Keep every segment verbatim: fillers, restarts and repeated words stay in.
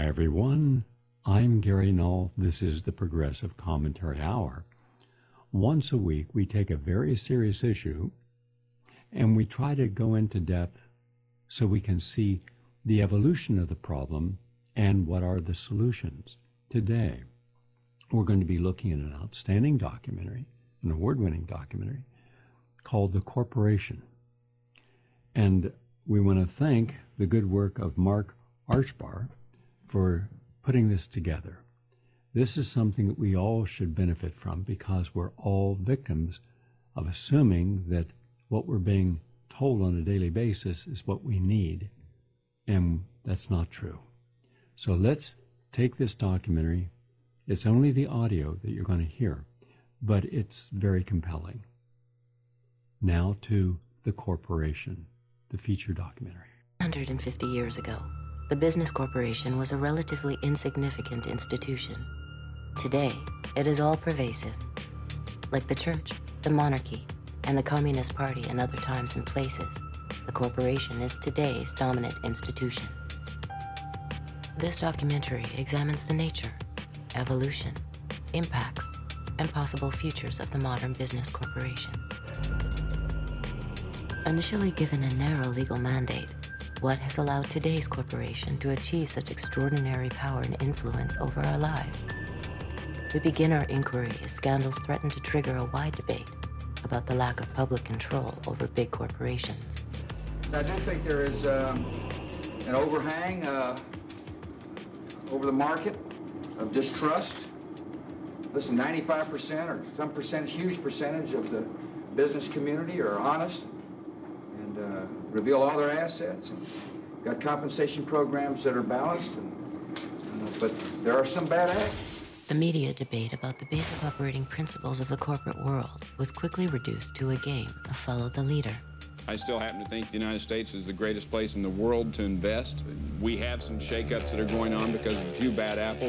Hi, everyone. I'm Gary Null. This is the Progressive Commentary Hour. Once a week, we take a very serious issue and we try to go into depth so we can see the evolution of the problem and what are the solutions. Today, we're going to be looking at an outstanding documentary, an award-winning documentary called The Corporation. And we want to thank the good work of Mark Archbar for putting this together. This is something that we all should benefit from because we're all victims of assuming that what we're being told on a daily basis is what we need, and that's not true. So let's take this documentary. It's only the audio that you're going to hear, but it's very compelling. Now to The Corporation, the feature documentary. one hundred fifty years ago, the business corporation was a relatively insignificant institution. Today, it is all-pervasive. Like the church, the monarchy, and the Communist Party in other times and places, the corporation is today's dominant institution. This documentary examines the nature, evolution, impacts, and possible futures of the modern business corporation. Initially given a narrow legal mandate, what has allowed today's corporation to achieve such extraordinary power and influence over our lives? We begin our inquiry as scandals threaten to trigger a wide debate about the lack of public control over big corporations. I do think there is um, an overhang uh, over the market of distrust. Listen, ninety-five percent or some percent, huge percentage of the business community are honest and uh, reveal all their assets and got compensation programs that are balanced, and, uh, but there are some bad acts. The media debate about the basic operating principles of the corporate world was quickly reduced to a game of follow the leader. I still happen to think the United States is the greatest place in the world to invest. We have some shakeups that are going on because of a few bad apples.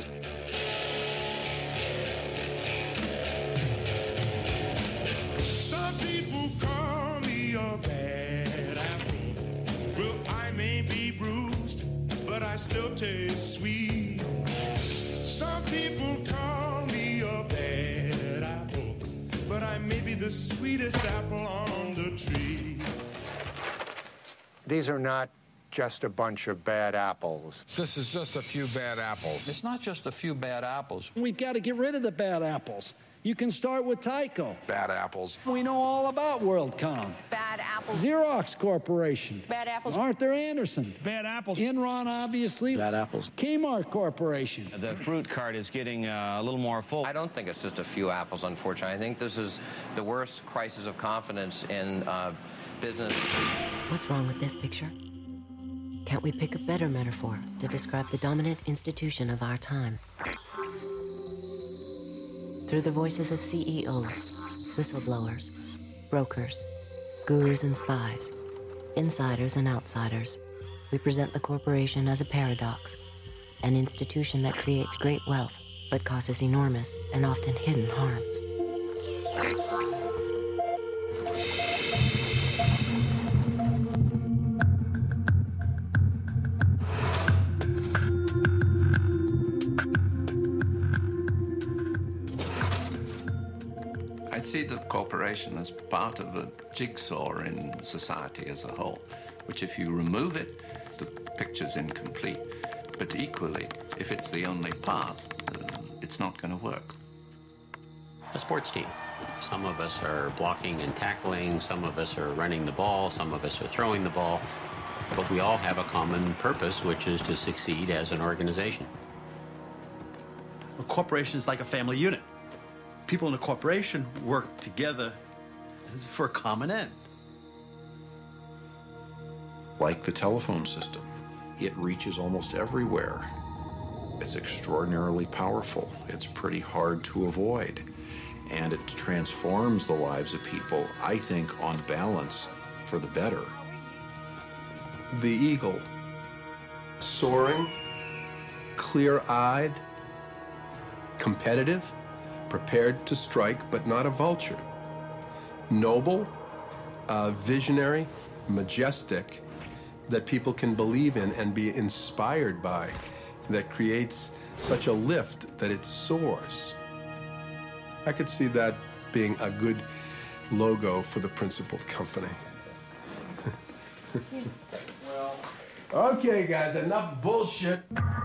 Some people call me a bad apple. Well, I may be bruised, but I still taste sweet. Some people call me a bad apple, but I may be the sweetest apple on the tree. These are not just a bunch of bad apples. This is just a few bad apples. It's not just a few bad apples. We've got to get rid of the bad apples. You can start with Tyco. Bad apples. We know all about WorldCom. Bad apples. Xerox Corporation. Bad apples. Arthur Anderson. Bad apples. Enron, obviously. Bad apples. Kmart Corporation. The fruit cart is getting uh, a little more full. I don't think it's just a few apples, unfortunately. I think this is the worst crisis of confidence in uh, business. What's wrong with this picture? Can't we pick a better metaphor to describe the dominant institution of our time? Through the voices of C E Os, whistleblowers, brokers, gurus and spies, insiders and outsiders, we present the corporation as a paradox, an institution that creates great wealth but causes enormous and often hidden harms. I see the corporation as part of a jigsaw in society as a whole, which if you remove it, the picture's incomplete. But equally, if it's the only part, uh, it's not going to work. A sports team. Some of us are blocking and tackling, some of us are running the ball, some of us are throwing the ball, but we all have a common purpose, which is to succeed as an organization. A corporation is like a family unit. People in a corporation work together for a common end. Like the telephone system, it reaches almost everywhere. It's extraordinarily powerful. It's pretty hard to avoid. And it transforms the lives of people, I think, on balance, for the better. The eagle, soaring, clear-eyed, competitive, prepared to strike, but not a vulture. Noble, uh, visionary, majestic, that people can believe in and be inspired by. that creates such a lift that it soars. I could see that being a good logo for the principal company. Well, okay, guys, enough bullshit.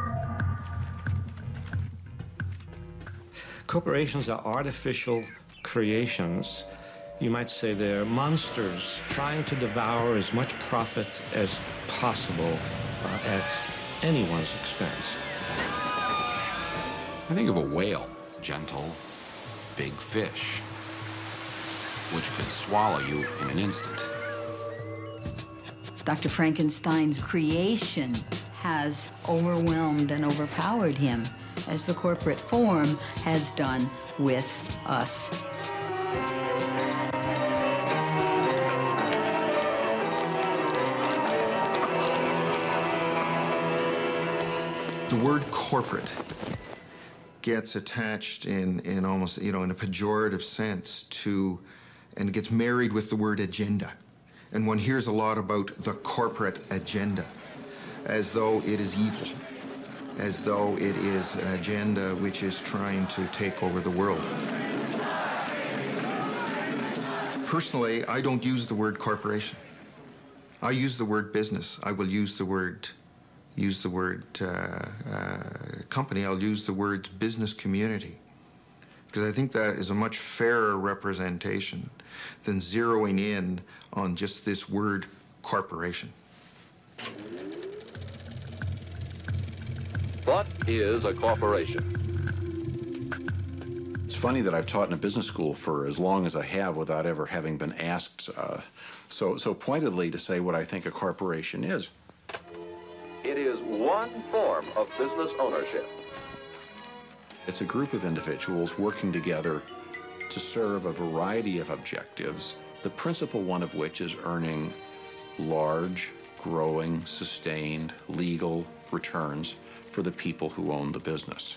Corporations are artificial creations. You might say they're monsters trying to devour as much profit as possible uh, at anyone's expense. I think of a whale, gentle, big fish, which could swallow you in an instant. Doctor Frankenstein's creation has overwhelmed and overpowered him, as the corporate form has done with us. The word corporate gets attached in, in almost, you know, in a pejorative sense to, and it gets married with the word agenda. And one hears a lot about the corporate agenda, as though it is evil, as though it is an agenda which is trying to take over the world. Personally, I don't use the word corporation. I use the word business. I will use the word use the word uh, uh, company. I'll use the words business community, because I think that is a much fairer representation than zeroing in on just this word corporation. What is a corporation? It's funny that I've taught in a business school for as long as I have without ever having been asked uh, so, so pointedly to say what I think a corporation is. It is one form of business ownership. It's a group of individuals working together to serve a variety of objectives, the principal one of which is earning large, growing, sustained, legal returns for the people who own the business.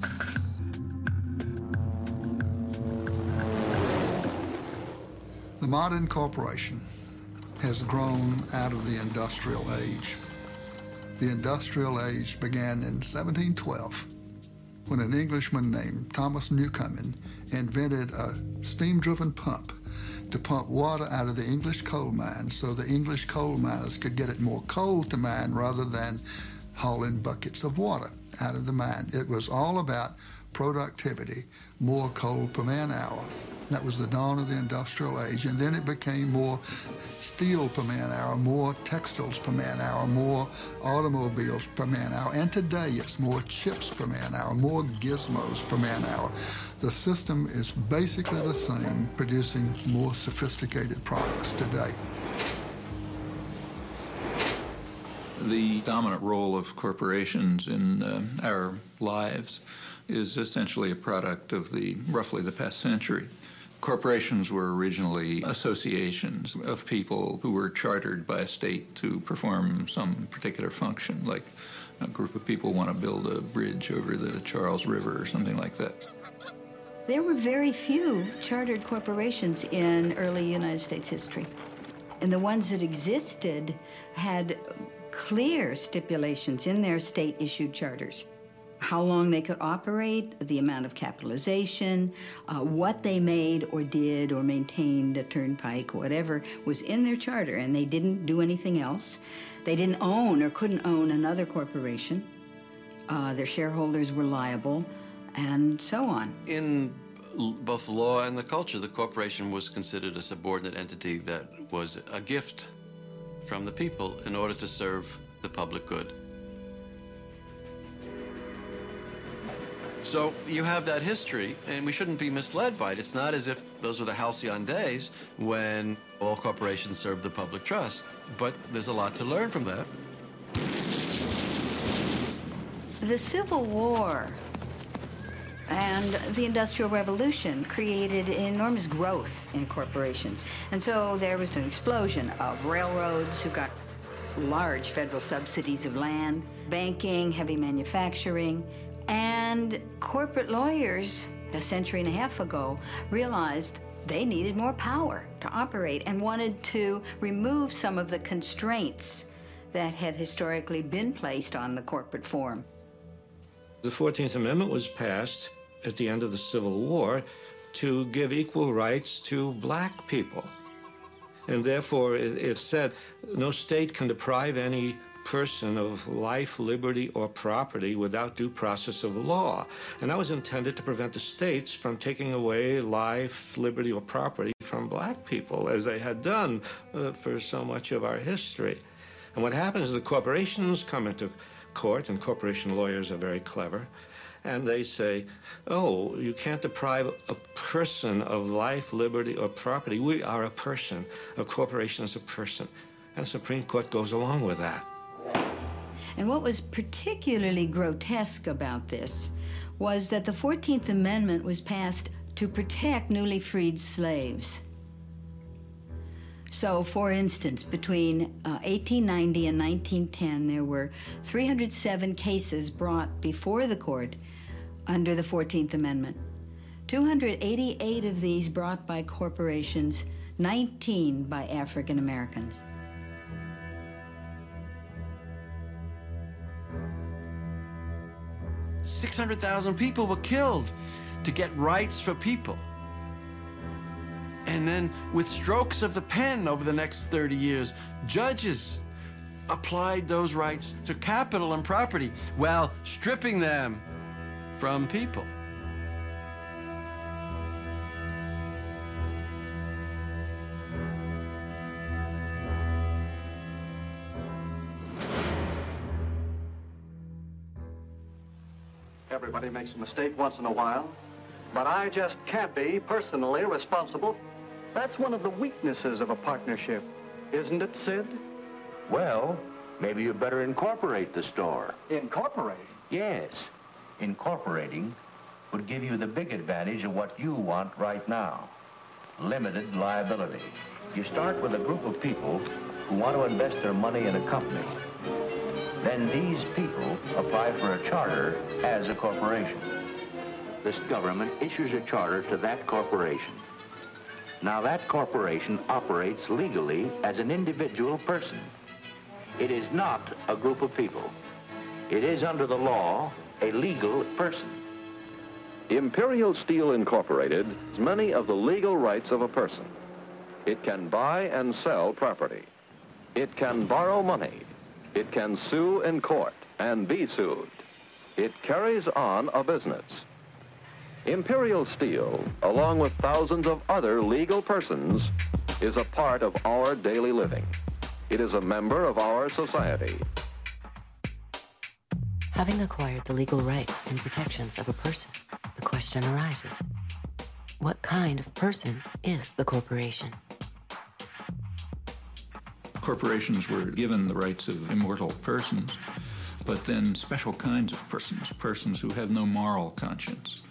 The modern corporation has grown out of the industrial age. The industrial age began in seventeen twelve when an Englishman named Thomas Newcomen invented a steam-driven pump to pump water out of the English coal mines so the English coal miners could get it more coal to mine rather than hauling buckets of water out of the mine. It was all about productivity, more coal per man hour. That was the dawn of the industrial age, and then it became more steel per man hour, more textiles per man hour, more automobiles per man hour, and today it's more chips per man hour, more gizmos per man hour. The system is basically the same, producing more sophisticated products today. The dominant role of corporations in uh, our lives is essentially a product of the roughly the past century. Corporations were originally associations of people who were chartered by a state to perform some particular function, like a group of people want to build a bridge over the Charles River or something like that. There were very few chartered corporations in early United States history. And the ones that existed had clear stipulations in their state-issued charters. How long they could operate, the amount of capitalization, uh, what they made or did or maintained, a turnpike, whatever, was in their charter, and they didn't do anything else. They didn't own or couldn't own another corporation. Uh, their shareholders were liable, and so on. In both the law and the culture, the corporation was considered a subordinate entity that was a gift from the people in order to serve the public good. So you have that history, and we shouldn't be misled by it. It's not as if those were the halcyon days when all corporations served the public trust, but there's a lot to learn from that. The Civil War and the Industrial Revolution created enormous growth in corporations. And so there was an explosion of railroads who got large federal subsidies of land, banking, heavy manufacturing, and corporate lawyers a century and a half ago realized they needed more power to operate and wanted to remove some of the constraints that had historically been placed on the corporate form. The fourteenth Amendment was passed at the end of the Civil War to give equal rights to black people. And therefore, it, it said no state can deprive any person of life, liberty, or property without due process of law. And that was intended to prevent the states from taking away life, liberty, or property from black people, as they had done uh, for so much of our history. And what happens is the corporations come into court, and corporation lawyers are very clever, and they say, oh, you can't deprive a person of life, liberty, or property. We are a person. A corporation is a person. And the Supreme Court goes along with that. And what was particularly grotesque about this was that the fourteenth Amendment was passed to protect newly freed slaves. So, for instance, between uh, eighteen ninety and nineteen ten, there were three hundred seven cases brought before the court under the fourteenth Amendment. two hundred eighty-eight of these brought by corporations, nineteen by African Americans. six hundred thousand people were killed to get rights for people. And then, with strokes of the pen over the next thirty years, judges applied those rights to capital and property while stripping them from people. Everybody makes a mistake once in a while, but I just can't be personally responsible. That's one of the weaknesses of a partnership, isn't it, Sid? Well, maybe you better incorporate the store. Incorporate? Yes. Incorporating would give you the big advantage of what you want right now. Limited liability. You start with a group of people who want to invest their money in a company. Then these people apply for a charter as a corporation. This government issues a charter to that corporation. Now that corporation operates legally as an individual person. It is not a group of people. It is under the law a legal person. Imperial Steel Incorporated has many of the legal rights of a person. It can buy and sell property. It can borrow money. It can sue in court and be sued. It carries on a business. Imperial Steel, along with thousands of other legal persons, is a part of our daily living. It is a member of our society. Having acquired the legal rights and protections of a person, the question arises, what kind of person is the corporation? Corporations were given the rights of immortal persons, but then special kinds of persons, persons who have no moral conscience.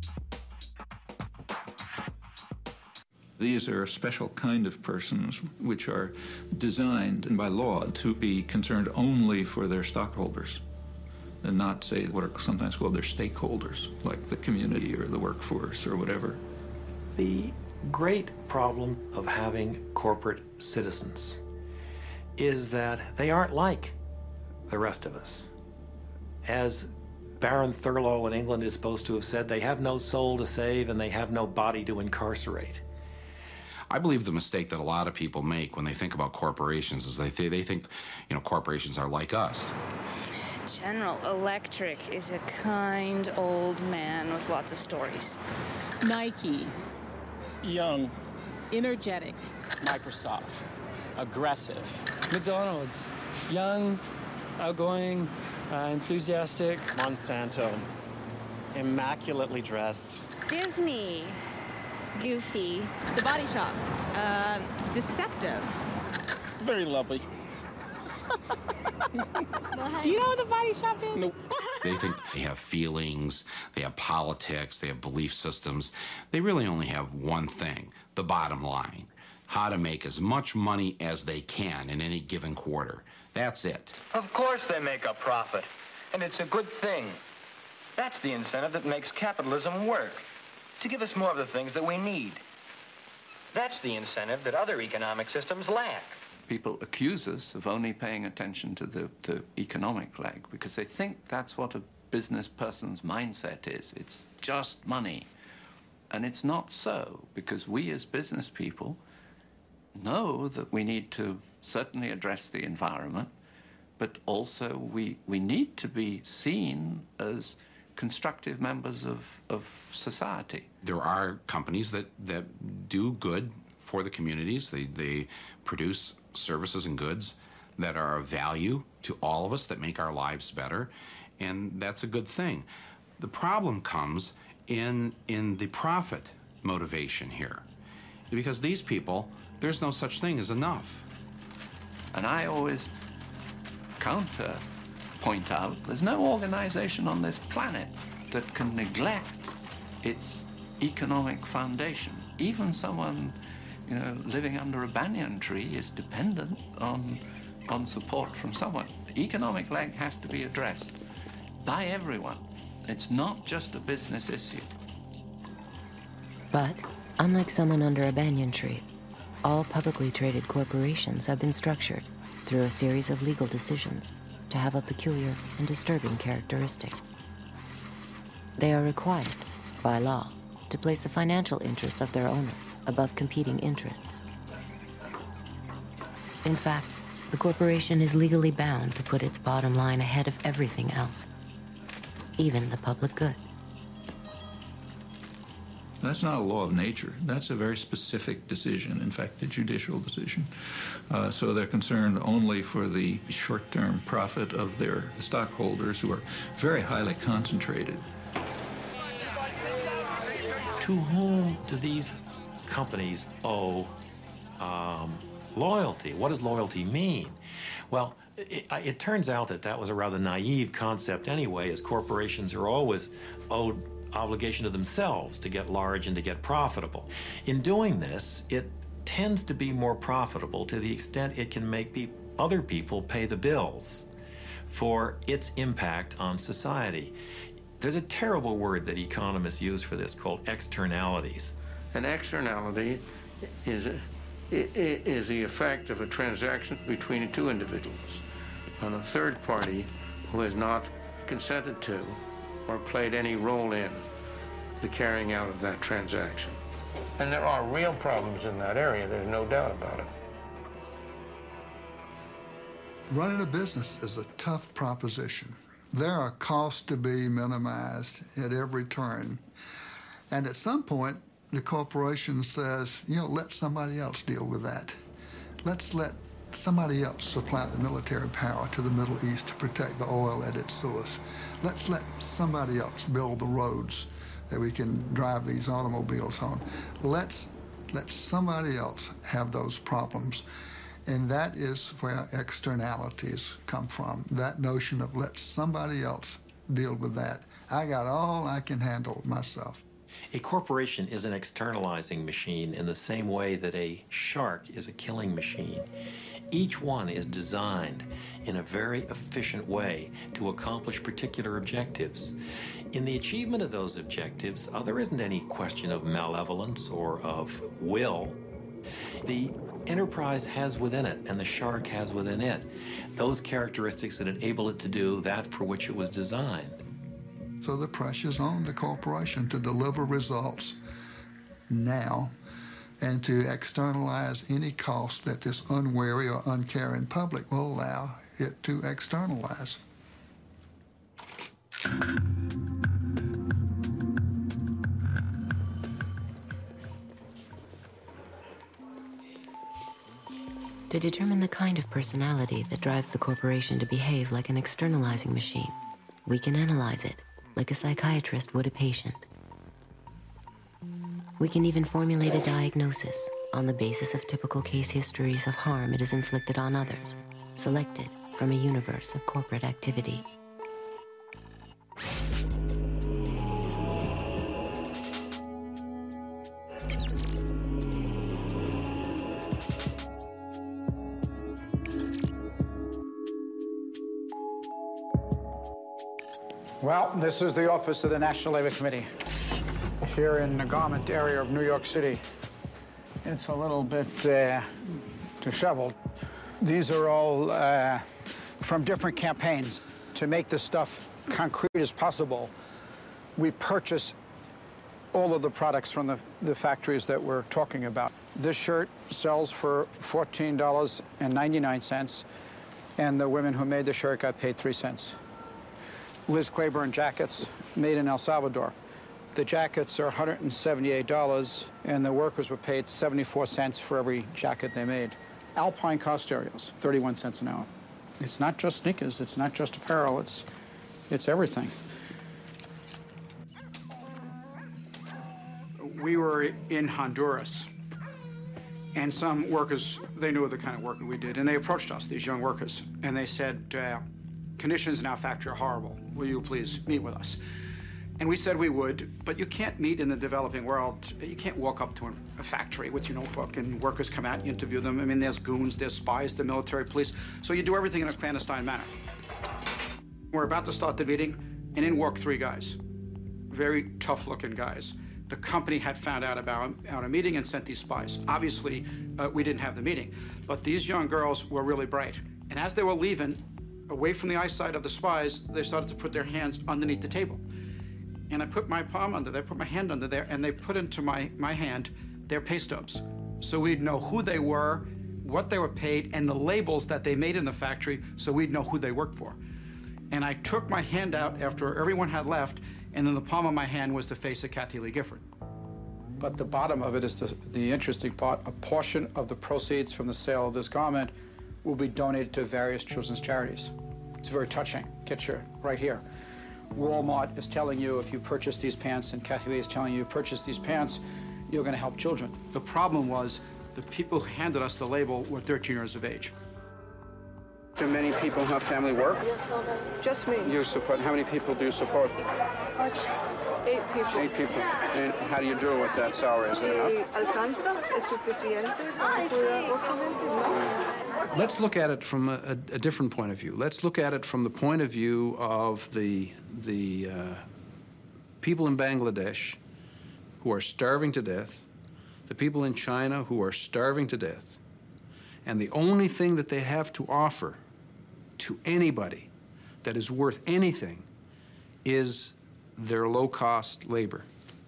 These are a special kind of persons which are designed by law to be concerned only for their stockholders and not, say, what are sometimes called their stakeholders, like the community or the workforce or whatever. The great problem of having corporate citizens is that they aren't like the rest of us. As Baron Thurlow in England is supposed to have said, they have no soul to save and they have no body to incarcerate. I believe the mistake that a lot of people make when they think about corporations is they, th they think, you know, corporations are like us. General Electric is a kind old man with lots of stories. Nike, young, energetic. Microsoft, aggressive. McDonald's, young, outgoing, uh, enthusiastic. Monsanto, immaculately dressed. Disney, goofy. The Body Shop, uh, deceptive. Very lovely. Do you know what the Body Shop is? Nope. They think they have feelings, they have politics, they have belief systems. They really only have one thing, the bottom line. How to make as much money as they can in any given quarter. That's it. Of course they make a profit, and it's a good thing. That's the incentive that makes capitalism work, to give us more of the things that we need. That's the incentive that other economic systems lack. People accuse us of only paying attention to the, the economic leg because they think that's what a business person's mindset is. It's just money. And it's not so, because we as business people know that we need to certainly address the environment, but also we, we need to be seen as constructive members of, of society. There are companies that, that do good for the communities. They, they produce services and goods that are of value to all of us, that make our lives better, and that's a good thing. The problem comes in, in the profit motivation here, because these people, there's no such thing as enough. And I always counter point out there's no organization on this planet that can neglect its economic foundation. Even someone, you know, living under a banyan tree is dependent on, on support from someone. The economic leg has to be addressed by everyone. It's not just a business issue. But, unlike someone under a banyan tree, all publicly traded corporations have been structured through a series of legal decisions to have a peculiar and disturbing characteristic. They are required, by law, to place the financial interests of their owners above competing interests. In fact, the corporation is legally bound to put its bottom line ahead of everything else, even the public good. That's not a law of nature. That's a very specific decision, in fact, a judicial decision. Uh, so they're concerned only for the short-term profit of their stockholders, who are very highly concentrated. To whom do these companies owe um, loyalty? What does loyalty mean? Well, it, it turns out that that was a rather naive concept anyway, as corporations are always owed obligation to themselves to get large and to get profitable. In doing this, it tends to be more profitable to the extent it can make pe- other people pay the bills for its impact on society. There's a terrible word that economists use for this called externalities. An externality is, a, is the effect of a transaction between two individuals on a third party who has not consented to or played any role in the carrying out of that transaction. And there are real problems in that area, there's no doubt about it. Running a business is a tough proposition. There are costs to be minimized at every turn. And at some point, the corporation says, you know, let somebody else deal with that. Let's let somebody else supply the military power to the Middle East to protect the oil at its source. Let's let somebody else build the roads that we can drive these automobiles on. Let's let somebody else have those problems. And that is where externalities come from, that notion of let somebody else deal with that. I got all I can handle myself. A corporation is an externalizing machine in the same way that a shark is a killing machine. Each one is designed in a very efficient way to accomplish particular objectives. In the achievement of those objectives, uh, there isn't any question of malevolence or of will. The enterprise has within it, and the shark has within it, those characteristics that enable it to do that for which it was designed. So the pressure's on the corporation to deliver results now and to externalize any cost that this unwary or uncaring public will allow it to externalize. To determine the kind of personality that drives the corporation to behave like an externalizing machine, we can analyze it like a psychiatrist would a patient. We can even formulate a diagnosis on the basis of typical case histories of harm it has inflicted on others, selected from a universe of corporate activity. Well, this is the office of the National Labor Committee here in the garment area of New York City. It's a little bit uh, disheveled. These are all uh, from different campaigns to make this stuff concrete as possible, we purchase all of the products from the, the factories that we're talking about. This shirt sells for fourteen dollars and ninety-nine cents, and the women who made the shirt got paid three cents. Liz Claiborne jackets, made in El Salvador. The jackets are one hundred seventy-eight dollars, and the workers were paid seventy-four cents for every jacket they made. Alpine car stereos, thirty-one cents an hour. It's not just sneakers, it's not just apparel, it's, it's everything. We were in Honduras, and some workers, they knew the kind of work we did, and they approached us, these young workers, and they said, uh, conditions in our factory are horrible. Will you please meet with us? And we said we would, but you can't meet in the developing world. You can't walk up to a factory with your notebook and workers come out, you interview them. I mean, there's goons, there's spies, the military police. So you do everything in a clandestine manner. We're about to start the meeting, and in walk three guys. Very tough-looking guys. The company had found out about, about a meeting and sent these spies. Obviously, uh, we didn't have the meeting, but these young girls were really bright. And as they were leaving, away from the eyesight of the spies, they started to put their hands underneath the table. And I put my palm under there, put my hand under there, and they put into my, my hand their pay stubs. So we'd know who they were, what they were paid, and the labels that they made in the factory, so we'd know who they worked for. And I took my hand out after everyone had left, and in the palm of my hand was the face of Kathy Lee Gifford. But the bottom of it is the, the interesting part. A portion of the proceeds from the sale of this garment will be donated to various children's charities. It's very touching. Get your right here. Walmart is telling you if you purchase these pants, and Kathy Lee is telling you purchase these pants, you're going to help children. The problem was the people who handed us the label were thirteen years of age. Do many people in her family work? Yes, just me. You support, how many people do you support? Eight people. Eight people. And how do you do with that salary? Is it enough? ¿Alcanza? ¿Es suficiente para cuidar otra gente? No. Let's look at it from a, a, a different point of view. Let's look at it from the point of view of the, the uh, people in Bangladesh who are starving to death, the people in China who are starving to death, and the only thing that they have to offer to anybody that is worth anything is their low-cost labor.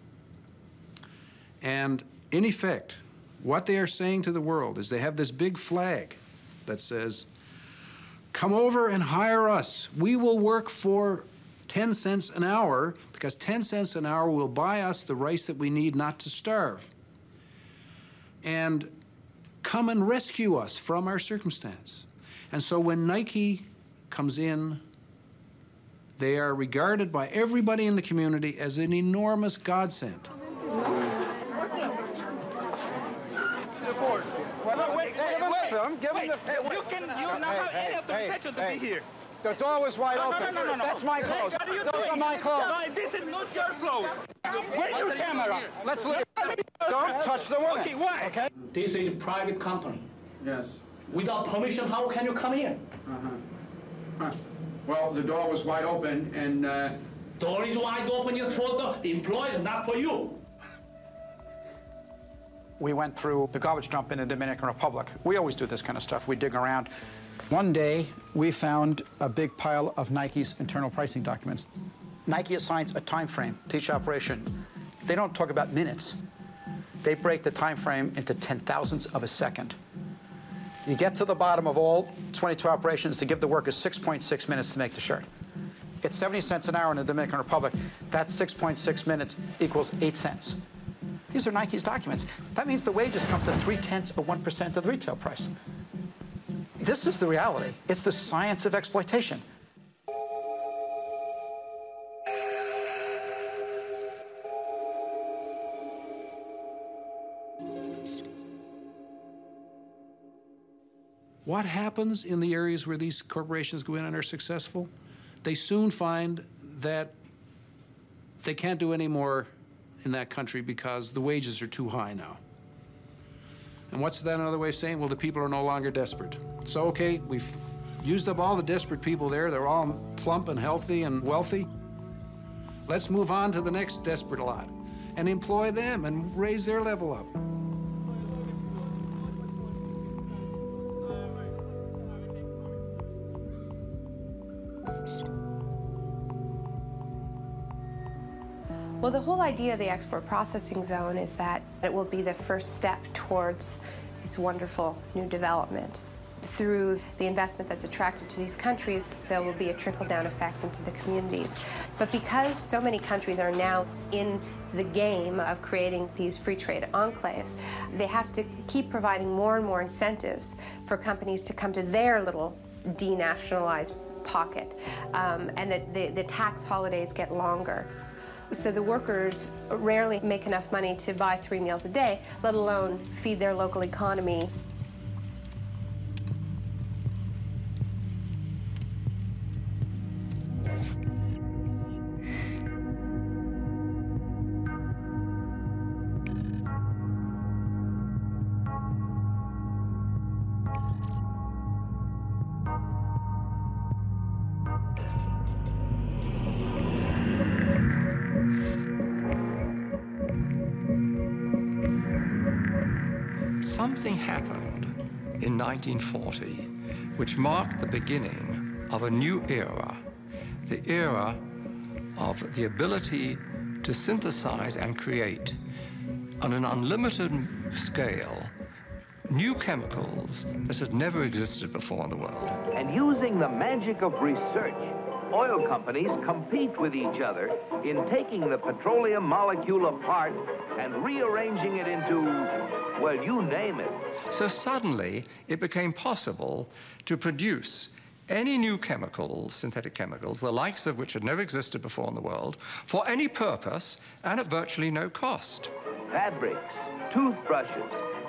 And in effect, what they are saying to the world is they have this big flag that says, come over and hire us. We will work for ten cents an hour because ten cents an hour will buy us the rice that we need not to starve. And come and rescue us from our circumstance. And so when Nike comes in, they are regarded by everybody in the community as an enormous godsend. Give him the... Hey, you can, you not have any of the protection to be here. The door was wide no, open. No, no, no, no. That's my clothes. Hey, Those doing? are my clothes. No, this is not your clothes. Where's your camera? Let's look. Don't touch the woman. Okay, why? Okay. This is a private company. Yes. Without permission, how can you come in? Uh-huh. Huh. Well, the door was wide open, and... Uh... Door is wide open is for the employees, not for you. We went through the garbage dump in the Dominican Republic. We always do this kind of stuff. We dig around. One day, we found a big pile of Nike's internal pricing documents. Nike assigns a time frame to each operation. They don't talk about minutes. They break the time frame into ten thousandths of a second. You get to the bottom of all twenty-two operations to give the workers six point six minutes to make the shirt. It's seventy cents an hour in the Dominican Republic. That six point six minutes equals eight cents. These are Nike's documents. That means the wages come to three-tenths of one percent of the retail price. This is the reality. It's the science of exploitation. What happens in the areas where these corporations go in and are successful? They soon find that they can't do any more in that country because the wages are too high now. And what's that another way of saying? Well, the people are no longer desperate. So, okay, we've used up all the desperate people there. They're all plump and healthy and wealthy. Let's move on to the next desperate lot and employ them and raise their level up. you Well, the whole idea of the export processing zone is that it will be the first step towards this wonderful new development. Through the investment that's attracted to these countries, there will be a trickle-down effect into the communities. But because so many countries are now in the game of creating these free trade enclaves, they have to keep providing more and more incentives for companies to come to their little denationalized pocket, um, and that the, the tax holidays get longer. So the workers rarely make enough money to buy three meals a day, let alone feed their local economy. Something happened in nineteen forty which marked the beginning of a new era, the era of the ability to synthesize and create on an unlimited scale new chemicals that had never existed before in the world. And using the magic of research, oil companies compete with each other in taking the petroleum molecule apart and rearranging it into, well, you name it. So suddenly, it became possible to produce any new chemicals, synthetic chemicals, the likes of which had never existed before in the world, for any purpose and at virtually no cost. Fabrics, toothbrushes,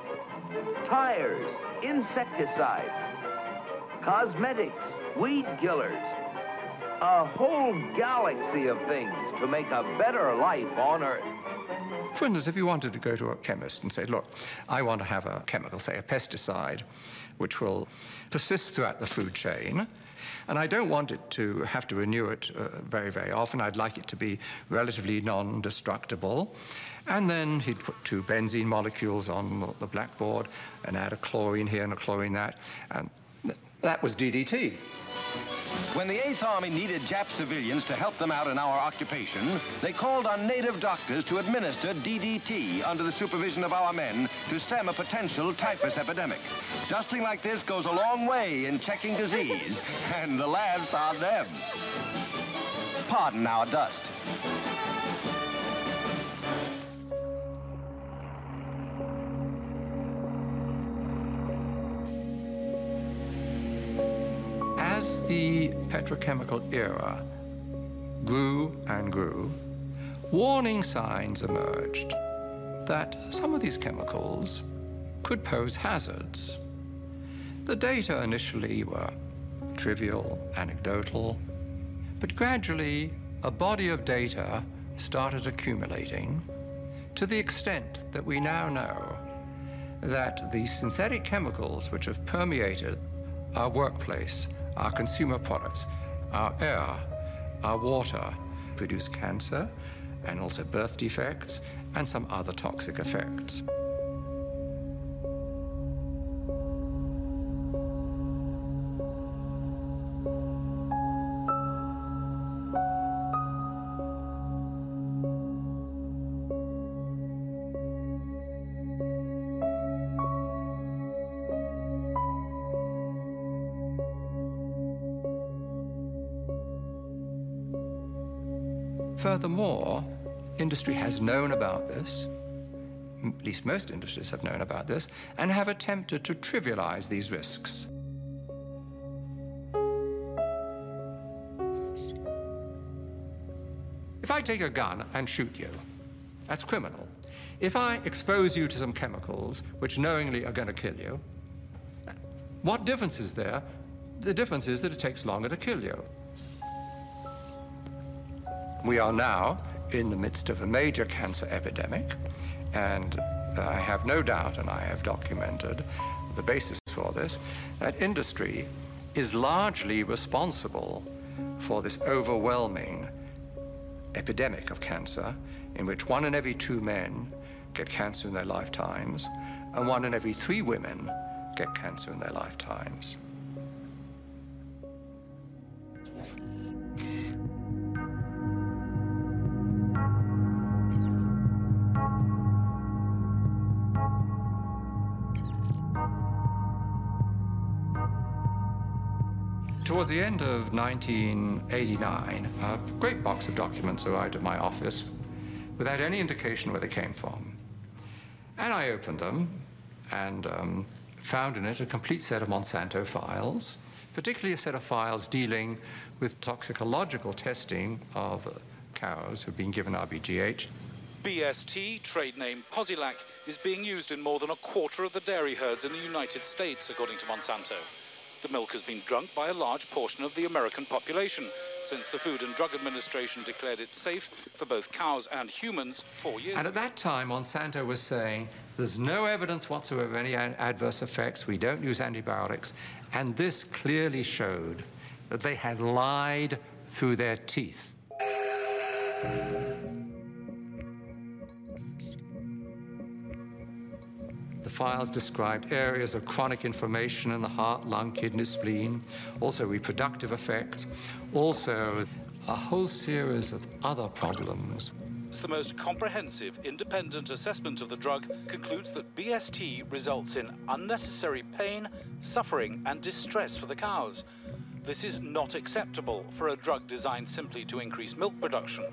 tires, insecticides, cosmetics, weed killers, a whole galaxy of things to make a better life on Earth. For instance, if you wanted to go to a chemist and say, look, I want to have a chemical, say a pesticide, which will persist throughout the food chain, and I don't want it to have to renew it uh, very, very often. I'd like it to be relatively non-destructible. And then he'd put two benzene molecules on the blackboard and add a chlorine here and a chlorine that, and th that was D D T. When the Eighth Army needed Jap civilians to help them out in our occupation, they called on native doctors to administer D D T under the supervision of our men to stem a potential typhus epidemic. Dusting like this goes a long way in checking disease, and the laughs are them. Pardon our dust. As the petrochemical era grew and grew, warning signs emerged that some of these chemicals could pose hazards. The data initially were trivial, anecdotal, but gradually a body of data started accumulating to the extent that we now know that the synthetic chemicals which have permeated our workplace, our consumer products, our air, our water, produce cancer and also birth defects and some other toxic effects. Furthermore, industry has known about this, at least most industries have known about this, and have attempted to trivialize these risks. If I take a gun and shoot you, that's criminal. If I expose you to some chemicals which knowingly are going to kill you, what difference is there? The difference is that it takes longer to kill you. We are now in the midst of a major cancer epidemic, and I have no doubt, and I have documented the basis for this, that industry is largely responsible for this overwhelming epidemic of cancer, in which one in every two men get cancer in their lifetimes, and one in every three women get cancer in their lifetimes. towards the end of nineteen eighty-nine, a great box of documents arrived at my office without any indication where they came from. And I opened them and um, found in it a complete set of Monsanto files, particularly a set of files dealing with toxicological testing of uh, cows who've been given R B G H. B S T, trade name Posilac, is being used in more than a quarter of the dairy herds in the United States, according to Monsanto. The milk has been drunk by a large portion of the American population since the Food and Drug Administration declared it safe for both cows and humans four years ago. And at that time, Monsanto was saying, there's no evidence whatsoever of any adverse effects, we don't use antibiotics, and this clearly showed that they had lied through their teeth. The files described areas of chronic inflammation in the heart, lung, kidney, spleen, also reproductive effects, also a whole series of other problems. The most comprehensive independent assessment of the drug concludes that B S T results in unnecessary pain, suffering, and distress for the cows. This is not acceptable for a drug designed simply to increase milk production.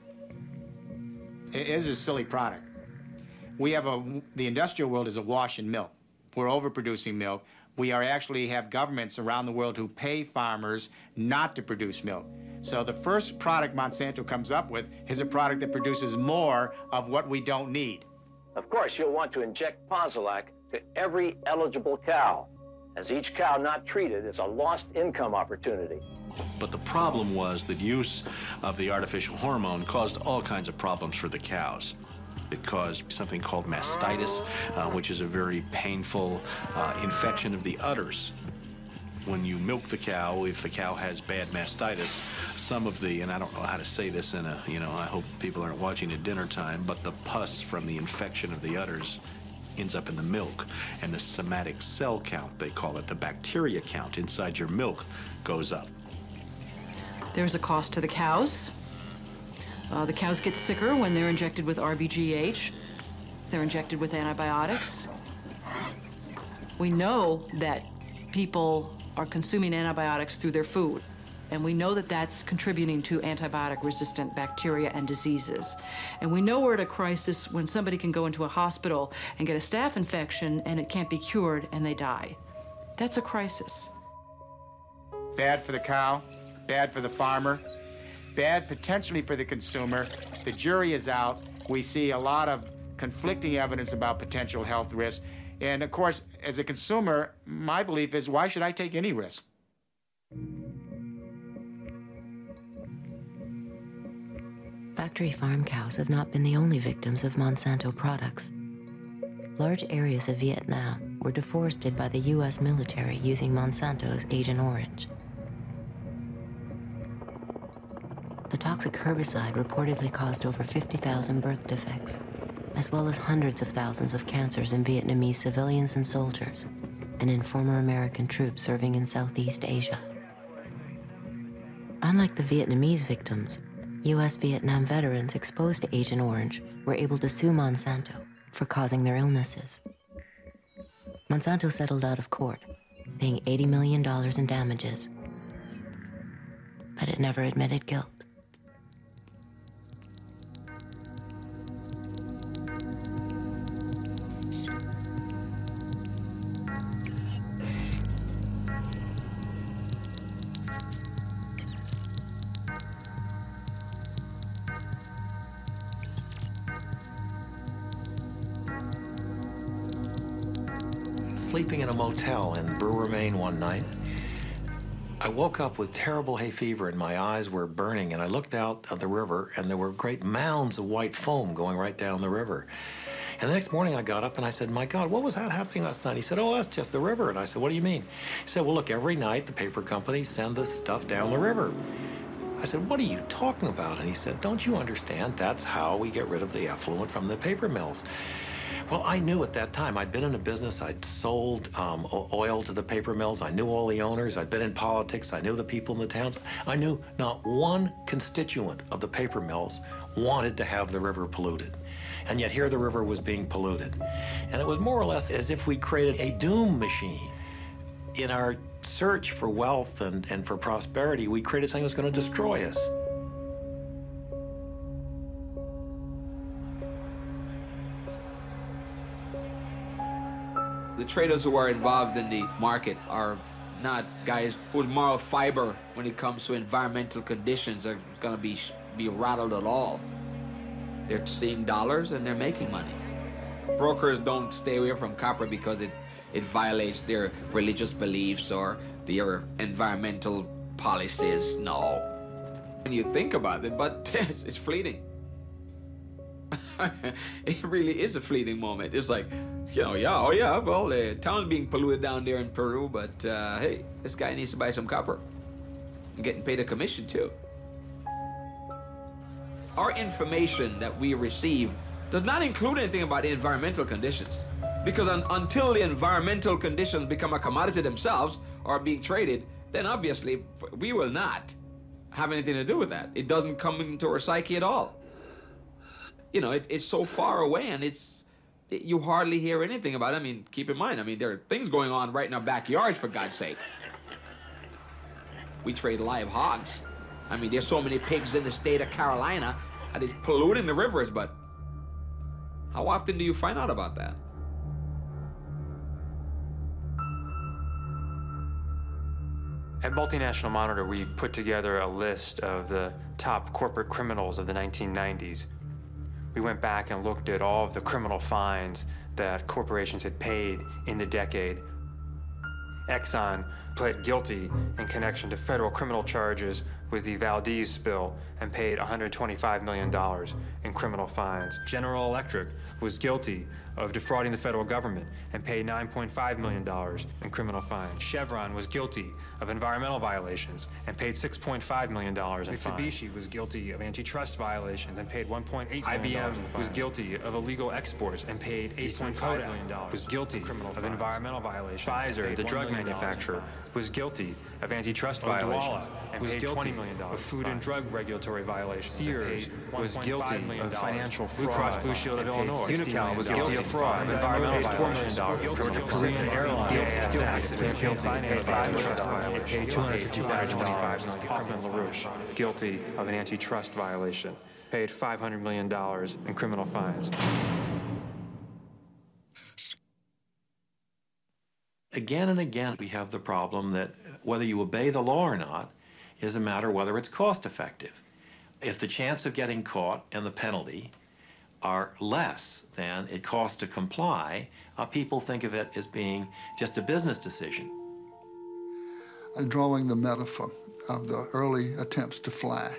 It is a silly product. We have a, the industrial world is awash in milk. We're overproducing milk. We are actually have governments around the world who pay farmers not to produce milk. So the first product Monsanto comes up with is a product that produces more of what we don't need. Of course, you'll want to inject Posilac to every eligible cow, as each cow not treated is a lost income opportunity. But the problem was that use of the artificial hormone caused all kinds of problems for the cows. It caused something called mastitis, uh, which is a very painful uh, infection of the udders. When you milk the cow, if the cow has bad mastitis, some of the, and I don't know how to say this in a, you know, I hope people aren't watching at dinner time, but the pus from the infection of the udders ends up in the milk, and the somatic cell count, they call it, the bacteria count inside your milk goes up. There's a cost to the cows. Uh, the cows get sicker when they're injected with R B G H. They're injected with antibiotics. We know that people are consuming antibiotics through their food, and we know that that's contributing to antibiotic-resistant bacteria and diseases. And we know we're at a crisis when somebody can go into a hospital and get a staph infection and it can't be cured and they die. That's a crisis. Bad for the cow, bad for the farmer, bad potentially for the consumer. The jury is out. We see a lot of conflicting evidence about potential health risks. And of course, as a consumer, my belief is, why should I take any risk? Factory farm cows have not been the only victims of Monsanto products. Large areas of Vietnam were deforested by the U S military using Monsanto's Agent Orange. The toxic herbicide reportedly caused over fifty thousand birth defects, as well as hundreds of thousands of cancers in Vietnamese civilians and soldiers, and in former American troops serving in Southeast Asia. Unlike the Vietnamese victims, U S Vietnam veterans exposed to Agent Orange were able to sue Monsanto for causing their illnesses. Monsanto settled out of court, paying eighty million dollars in damages, but it never admitted guilt. Sleeping in a motel in Brewer, Maine one night, I woke up with terrible hay fever and my eyes were burning, and I looked out at the river and there were great mounds of white foam going right down the river. And the next morning I got up and I said, my God, what was that happening last night? He said, oh, that's just the river. And I said, what do you mean? He said, well, look, every night the paper companies send the stuff down the river. I said, what are you talking about? And he said, don't you understand? That's how we get rid of the effluent from the paper mills. Well, I knew at that time. I'd been in a business. I'd sold um, oil to the paper mills. I knew all the owners. I'd been in politics. I knew the people in the towns. I knew not one constituent of the paper mills wanted to have the river polluted. And yet here the river was being polluted. And it was more or less as if we created a doom machine. In our search for wealth and, and for prosperity, we created something that's going to destroy us. The traders who are involved in the market are not guys whose moral fiber when it comes to environmental conditions are going to be, be rattled at all. They're seeing dollars and they're making money. Brokers don't stay away from copper because it, it violates their religious beliefs or their environmental policies. No. When you think about it, but it's fleeting. It really is a fleeting moment. It's like, you know, yeah, oh yeah, well, the town's being polluted down there in Peru, but uh, hey, this guy needs to buy some copper. I'm getting paid a commission too. Our information that we receive does not include anything about the environmental conditions. Because un until the environmental conditions become a commodity themselves or are being traded, then obviously we will not have anything to do with that. It doesn't come into our psyche at all. You know, it, it's so far away and it's, it, you hardly hear anything about it. I mean, keep in mind, I mean, there are things going on right in our backyards, for God's sake. We trade live hogs. I mean, there's so many pigs in the state of Carolina that it's polluting the rivers, but how often do you find out about that? At Multinational Monitor, we put together a list of the top corporate criminals of the nineteen nineties. We went back and looked at all of the criminal fines that corporations had paid in the decade. Exxon pled guilty in connection to federal criminal charges with the Valdez spill and paid one hundred twenty-five million dollars in criminal fines. General Electric was guilty of defrauding the federal government and paid nine point five million dollars in criminal fines. Chevron was guilty of environmental violations and paid six point five million dollars in fines. Mitsubishi was guilty of antitrust violations and paid one point eight million dollars in fines. I B M was guilty of illegal exports and paid eight point five million dollars. Was guilty of environmental violations. Pfizer, the drug manufacturer, was guilty of antitrust violations and paid twenty million dollars. Of food and drug regulatory violations. Sears was guilty of financial fraud. Blue Cross Blue Shield of Illinois. Unical was guilty of fraud. Environmental violations. Georgia Korean Airlines was guilty of finance violations. It paid two hundred fifty thousand dollars. Hoffman LaRouche, guilty of an antitrust violation, paid five hundred million dollars in criminal fines. Again and again, we have the problem that whether you obey the law or not is a matter of whether it's cost effective. If the chance of getting caught and the penalty are less than it costs to comply, uh, people think of it as being just a business decision. I'm drawing the metaphor of the early attempts to fly.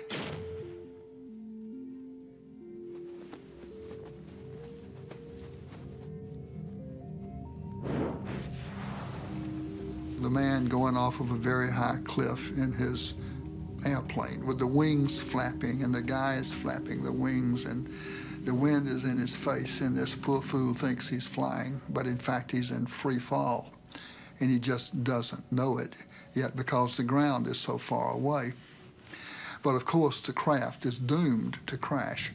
The man going off of a very high cliff in his airplane with the wings flapping, and the guy is flapping the wings, and the wind is in his face, and this poor fool thinks he's flying, but in fact he's in free fall, and he just doesn't know it yet because the ground is so far away. But of course the craft is doomed to crash.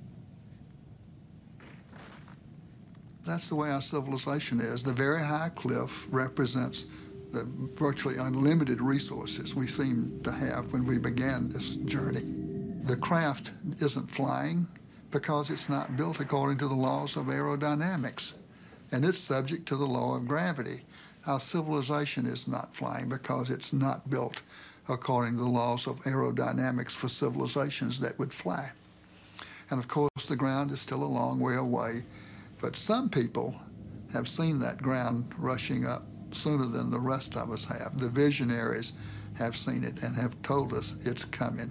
That's the way our civilization is. The very high cliff represents the virtually unlimited resources we seem to have when we began this journey. The craft isn't flying because it's not built according to the laws of aerodynamics, and it's subject to the law of gravity. Our civilization is not flying because it's not built according to the laws of aerodynamics for civilizations that would fly. And of course, the ground is still a long way away, but some people have seen that ground rushing up sooner than the rest of us have. The visionaries have seen it and have told us it's coming.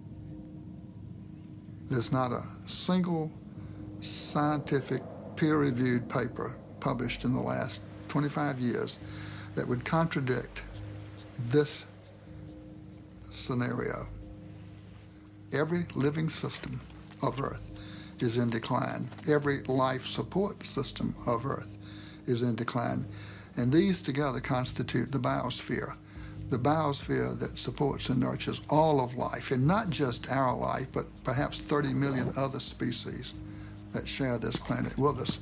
There's not a single scientific peer-reviewed paper published in the last twenty-five years that would contradict this scenario. Every living system of Earth is in decline. Every life support system of Earth is in decline. And these together constitute the biosphere, the biosphere that supports and nurtures all of life, and not just our life, but perhaps thirty million other species that share this planet with us.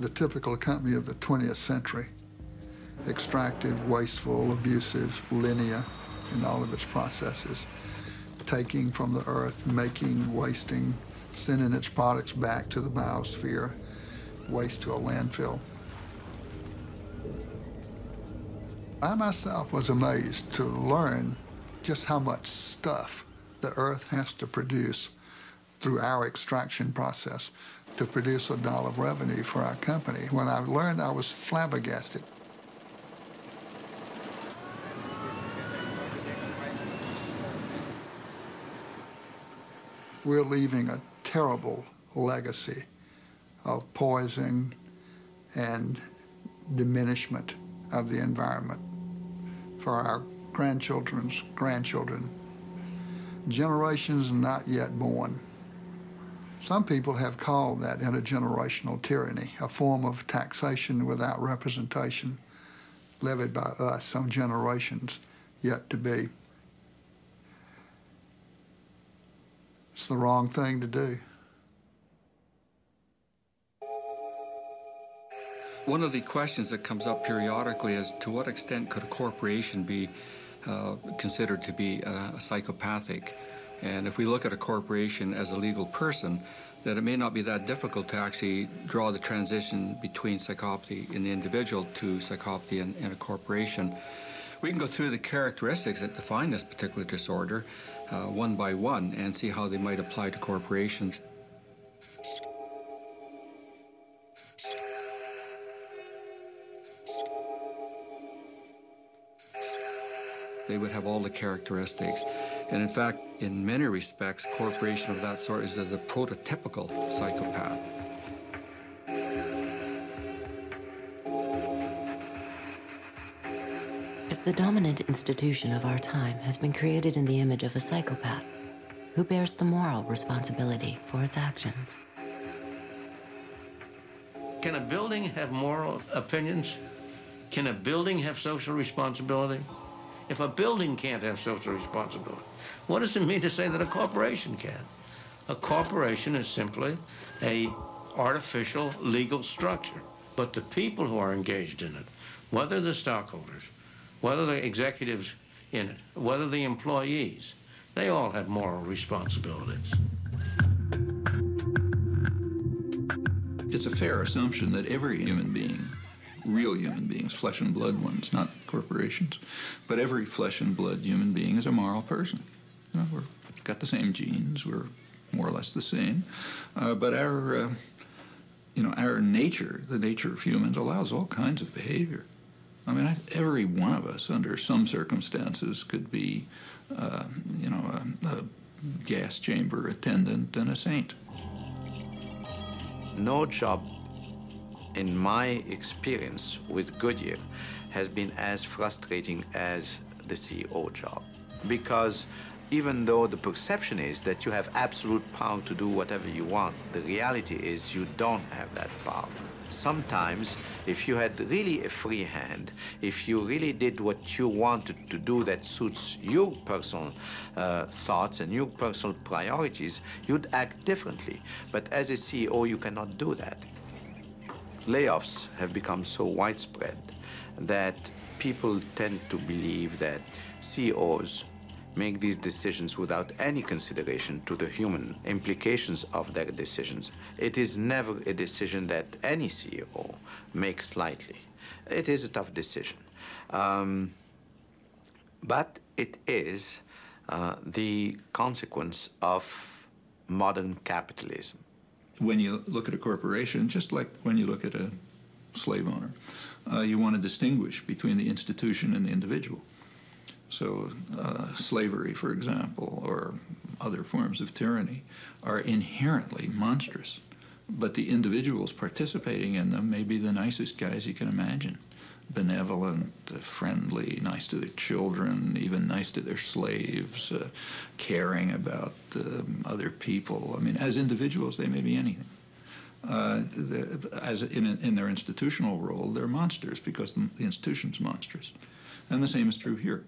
the typical company of the twentieth century. Extractive, wasteful, abusive, linear in all of its processes. Taking from the earth, making, wasting, sending its products back to the biosphere, waste to a landfill. I myself was amazed to learn just how much stuff the earth has to produce through our extraction process to produce a dollar of revenue for our company. When I learned, I was flabbergasted. We're leaving a terrible legacy of poison and diminishment of the environment for our grandchildren's grandchildren, generations not yet born. Some people have called that intergenerational tyranny, a form of taxation without representation levied by us on generations yet to be. It's the wrong thing to do. One of the questions that comes up periodically is to what extent could a corporation be uh, considered to be uh, psychopathic? And if we look at a corporation as a legal person, that it may not be that difficult to actually draw the transition between psychopathy in the individual to psychopathy in, in a corporation. We can go through the characteristics that define this particular disorder uh, one by one and see how they might apply to corporations. They would have all the characteristics. And in fact, in many respects, a corporation of that sort is the prototypical psychopath. If the dominant institution of our time has been created in the image of a psychopath, who bears the moral responsibility for its actions? Can a building have moral opinions? Can a building have social responsibility? If a building can't have social responsibility, what does it mean to say that a corporation can? A corporation is simply a artificial legal structure. But the people who are engaged in it, whether the stockholders, whether the executives in it, whether the employees, they all have moral responsibilities. It's a fair assumption that every human being, real human beings, flesh and blood ones, not corporations, but every flesh and blood human being is a moral person. You know, we've got the same genes, we're more or less the same, uh, but our, uh, you know, our nature, the nature of humans, allows all kinds of behavior. I mean, I, every one of us, under some circumstances, could be, uh, you know, a, a gas chamber attendant and a saint. No job, in my experience with Goodyear, has been as frustrating as the C E O job. Because even though the perception is that you have absolute power to do whatever you want, the reality is you don't have that power. Sometimes, if you had really a free hand, if you really did what you wanted to do that suits your personal uh, thoughts and your personal priorities, you'd act differently. But as a C E O, you cannot do that. Layoffs have become so widespread that people tend to believe that C E Os make these decisions without any consideration to the human implications of their decisions. It is never a decision that any C E O makes lightly. It is a tough decision. Um, but it is uh, the consequence of modern capitalism. When you look at a corporation, just like when you look at a slave owner, uh, you want to distinguish between the institution and the individual. So uh, slavery, for example, or other forms of tyranny are inherently monstrous, but the individuals participating in them may be the nicest guys you can imagine. Benevolent, uh, friendly, nice to their children, even nice to their slaves, uh, caring about uh, other people. I mean, as individuals, they may be anything. Uh, the, as in, in their institutional role, they're monsters because the, the institution's monstrous. And the same is true here.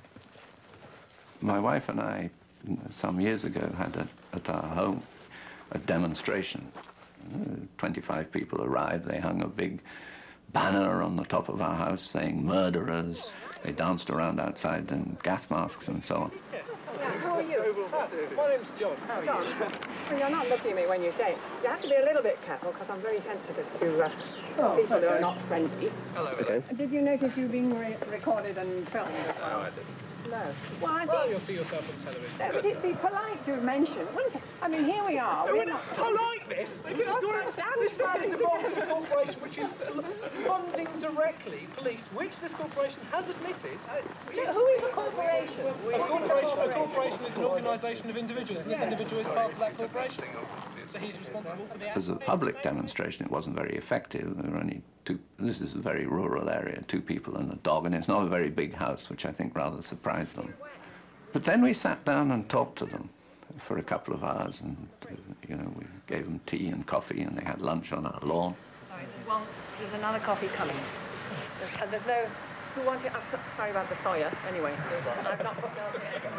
My wife and I, some years ago, had a, at our home a demonstration Uh, twenty-five people arrived. They hung a big banner on the top of our house saying murderers. They danced around outside in gas masks and so on. How are you? My name's John. How are John. you? Well, you're not looking at me when you say it. You have to be a little bit careful because I'm very sensitive to uh, oh, people okay. who are not friendly. Hello. Okay. Did you notice you being re recorded and filmed as well? No, I didn't. No. Well, I well think... you'll see yourself on television. No, but it'd be polite to mention, wouldn't it? I mean, here we are. No, we're not not... polite, this. This man is involved in a corporation which is funding directly police, which this corporation has admitted. So who is a corporation? A corporation, a corporation is an organisation of individuals, and this individual is part of that corporation. So he's responsible for the... As a public demonstration, it wasn't very effective. There were only two... This is a very rural area, two people and a dog, and it's not a very big house, which I think rather surprised them. But then we sat down and talked to them for a couple of hours, and, uh, you know, we gave them tea and coffee, and they had lunch on our lawn. Right. Well, there's another coffee coming. There's, uh, there's no... Who wanted... I'm so, sorry about the soya. Anyway, I've not put down here.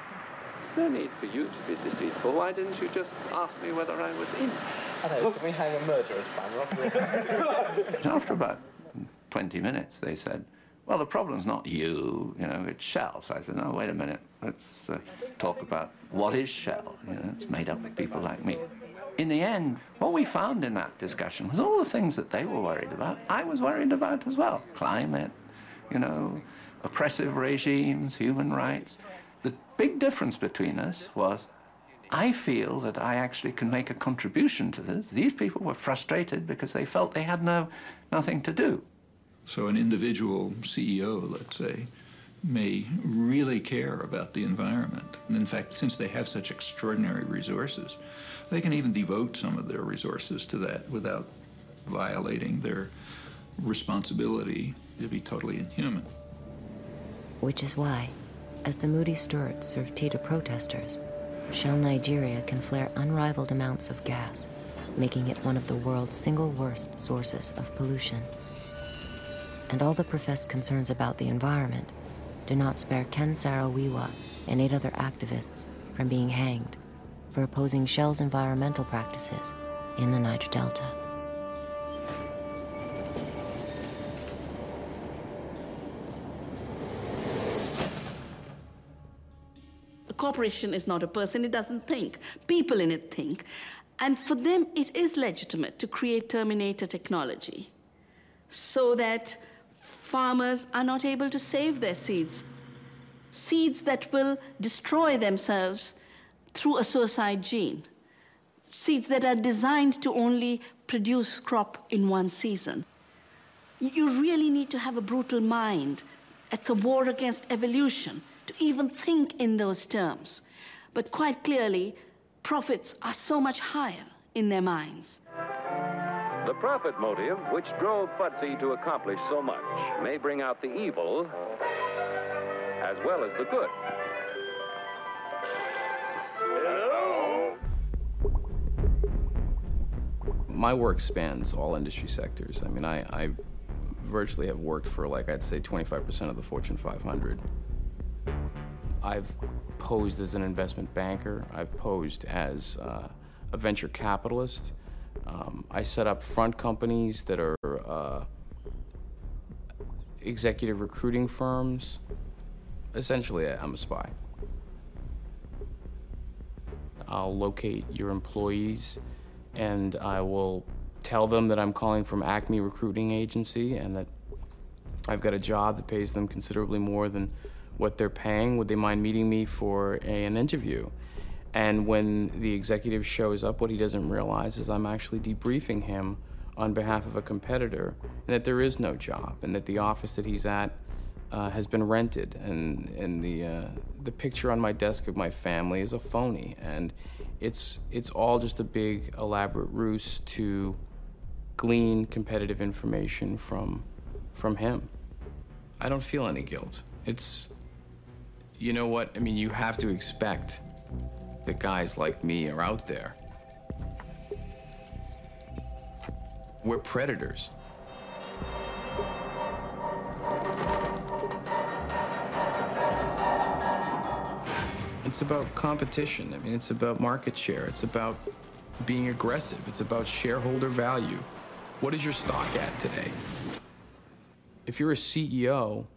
No need for you to be deceitful. Why didn't you just ask me whether I was in? Look at me hang a murderer's banner. After about twenty minutes, they said, well, the problem's not you, you know, it's Shell. So I said, no, wait a minute. Let's uh, talk about what is Shell. You know, it's made up of people like me. In the end, what we found in that discussion was all the things that they were worried about, I was worried about as well. Climate, you know, oppressive regimes, human rights. The big difference between us was I feel that I actually can make a contribution to this. These people were frustrated because they felt they had no, nothing to do. So an individual C E O, let's say, may really care about the environment. And in fact, since they have such extraordinary resources, they can even devote some of their resources to that without violating their responsibility to be totally inhuman. Which is why, as the Moody stewards serve tea to protesters, Shell Nigeria can flare unrivaled amounts of gas, making it one of the world's single worst sources of pollution. And all the professed concerns about the environment do not spare Ken Saro-Wiwa and eight other activists from being hanged for opposing Shell's environmental practices in the Niger Delta. Corporation is not a person, it doesn't think. People in it think. And for them, it is legitimate to create Terminator technology so that farmers are not able to save their seeds. Seeds that will destroy themselves through a suicide gene. Seeds that are designed to only produce crop in one season. You really need to have a brutal mind. It's a war against evolution to even think in those terms. But quite clearly, profits are so much higher in their minds. The profit motive, which drove Fudsy to accomplish so much, may bring out the evil as well as the good. My work spans all industry sectors. I mean, I, I virtually have worked for, like, I'd say twenty-five percent of the Fortune five hundred. I've posed as an investment banker. I've posed as uh, a venture capitalist. Um, I set up front companies that are uh, executive recruiting firms. Essentially, I'm a spy. I'll locate your employees and I will tell them that I'm calling from Acme Recruiting Agency and that I've got a job that pays them considerably more than what they're paying. Would they mind meeting me for a, an interview? And when the executive shows up, what he doesn't realize is I'm actually debriefing him on behalf of a competitor, and that there is no job, and that the office that he's at uh, has been rented, and, and the, uh, the picture on my desk of my family is a phony, and it's, it's all just a big, elaborate ruse to glean competitive information from, from him. I don't feel any guilt. It's, you know what, I mean, you have to expect that guys like me are out there. We're predators. It's about competition. I mean, it's about market share. It's about being aggressive. It's about shareholder value. What is your stock at today? If you're a C E O,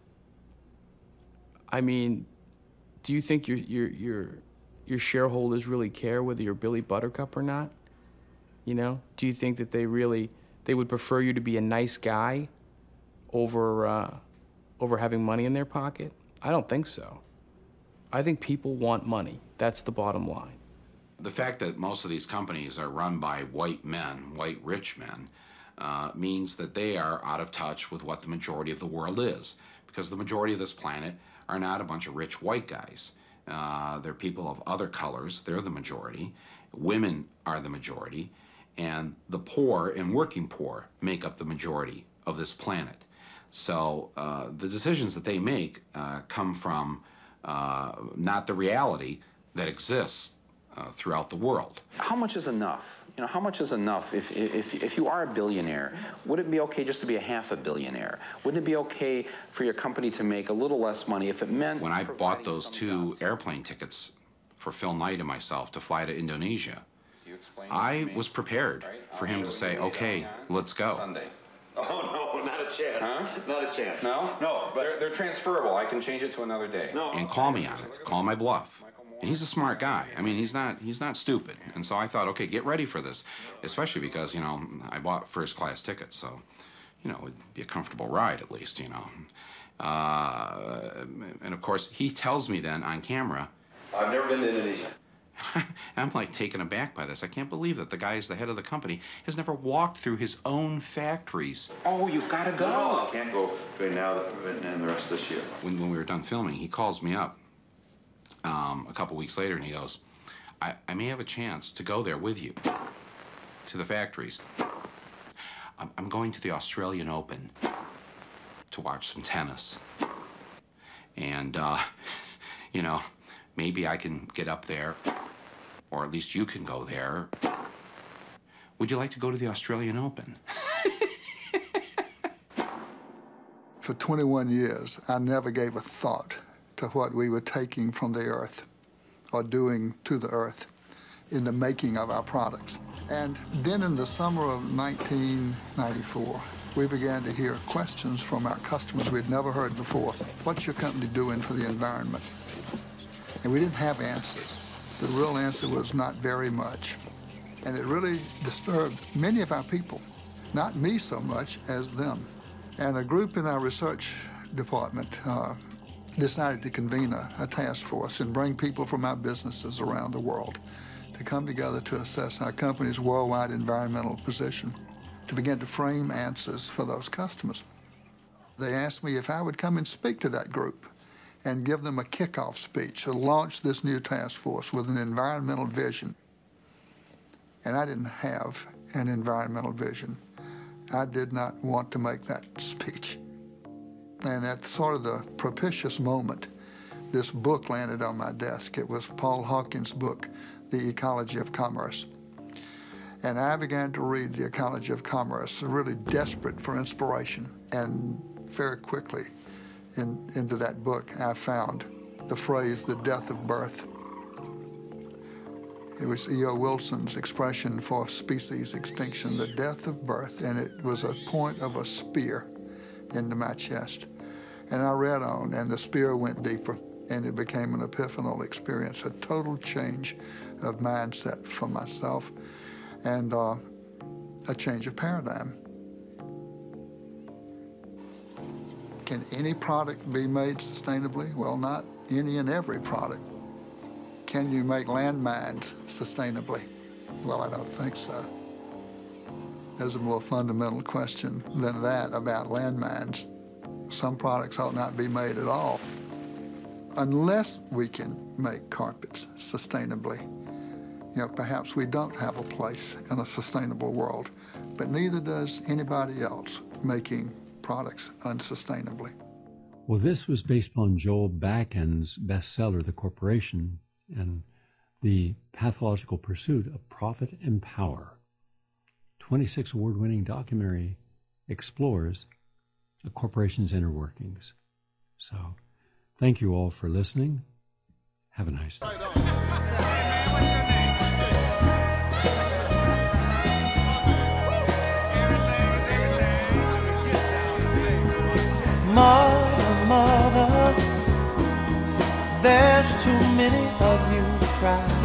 I mean, do you think your your your your shareholders really care whether you're Billy Buttercup or not? You know, do you think that they really they would prefer you to be a nice guy over uh, over having money in their pocket? I don't think so. I think people want money. That's the bottom line. The fact that most of these companies are run by white men, white rich men, uh, means that they are out of touch with what the majority of the world is, because the majority of this planet are not a bunch of rich white guys. Uh, they're people of other colors. They're the majority. Women are the majority. And the poor and working poor make up the majority of this planet. So uh, the decisions that they make uh, come from uh, not the reality that exists uh, throughout the world. How much is enough? You know, how much is enough? If, if, if you are a billionaire, would it be okay just to be a half a billionaire? Wouldn't it be okay for your company to make a little less money if it meant... When I bought those two airplane tickets for Phil Knight and myself to fly to Indonesia, I was prepared for him to say, okay, let's go. Sunday. Oh, no, not a chance. Huh? Not a chance. No? No, but... They're, they're transferable. I can change it to another day. No. And call me on it. Call my bluff. And he's a smart guy. I mean, he's not he's not stupid. And so I thought, okay, get ready for this, especially because, you know, I bought first class tickets, so, you know, it'd be a comfortable ride at least, you know. Uh, and of course, he tells me then on camera, I've never been to Indonesia. I'm like taken aback by this. I can't believe that the guy who's the head of the company has never walked through his own factories. Oh, you've got to go. No, I can't go between now and the rest of this year. When, when we were done filming, he calls me up um, a couple weeks later and he goes, I, I may have a chance to go there with you to the factories. I'm, I'm going to the Australian Open to watch some tennis. And, uh, you know, maybe I can get up there, or at least you can go there. Would you like to go to the Australian Open? For twenty-one years, I never gave a thought to what we were taking from the earth or doing to the earth in the making of our products. And then in the summer of nineteen ninety-four, we began to hear questions from our customers we'd never heard before. What's your company doing for the environment? And we didn't have answers. The real answer was not very much. And it really disturbed many of our people, not me so much as them. And a group in our research department uh, decided to convene a, a task force and bring people from our businesses around the world to come together to assess our company's worldwide environmental position, to begin to frame answers for those customers. They asked me if I would come and speak to that group and give them a kickoff speech to launch this new task force with an environmental vision. And I didn't have an environmental vision. I did not want to make that speech. And at sort of the propitious moment, this book landed on my desk. It was Paul Hawkins' book, The Ecology of Commerce. And I began to read The Ecology of Commerce, really desperate for inspiration. And very quickly, In, into that book, I found the phrase, the death of birth. It was E O Wilson's expression for species extinction, the death of birth, and it was a point of a spear into my chest. And I read on, and the spear went deeper, and it became an epiphanal experience, a total change of mindset for myself, and uh, a change of paradigm. Can any product be made sustainably? Well, not any and every product. Can you make landmines sustainably? Well, I don't think so. There's a more fundamental question than that about landmines. Some products ought not be made at all. Unless we can make carpets sustainably, you know, perhaps we don't have a place in a sustainable world, but neither does anybody else making products unsustainably. Well, this was based on Joel Bakken's bestseller, The Corporation, and the pathological pursuit of profit and power. twenty-six award-winning documentary explores a corporation's inner workings. So, thank you all for listening. Have a nice day. too many of you cry.